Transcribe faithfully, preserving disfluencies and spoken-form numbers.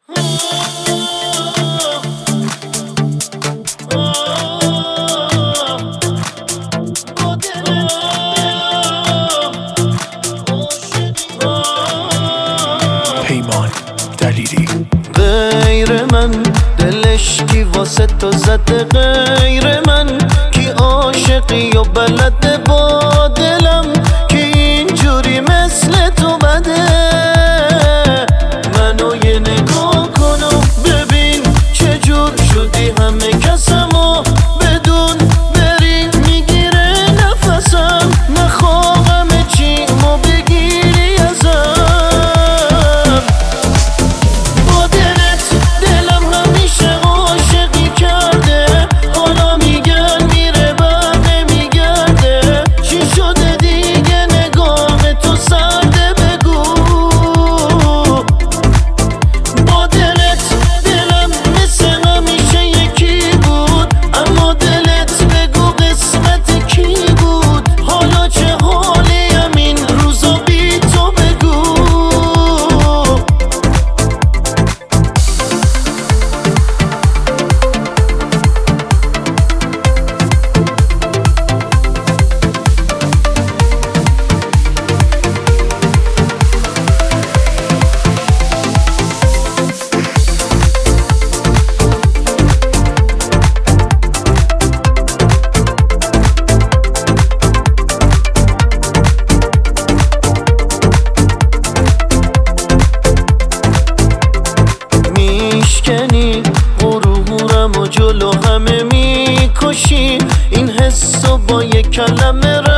پیمان دلیری غیر من دلش کی واسه تو زده، غیر من کی عاشقی و بلده با دلم کی اینجوری مثل تو بده. منو یه نگاه کن و ببین چجور شدی همه کسمو بدون بری میگیره نفسم، نخواهم چیمو بگیری ازم. با دلت دلم همیشه عاشقی کرده، حالا میگن میره بر نمیگرده. چی شده دیگه نگاه تو سرده بگو. با دلت دلم مثل همیشه یکی بود، اما دلت بگو قسمت کی بود. حالا چه حالیم این روزا بی تو بگو. میشکنی غرورم و جلو همه میکشی، این حسو با یک کلمه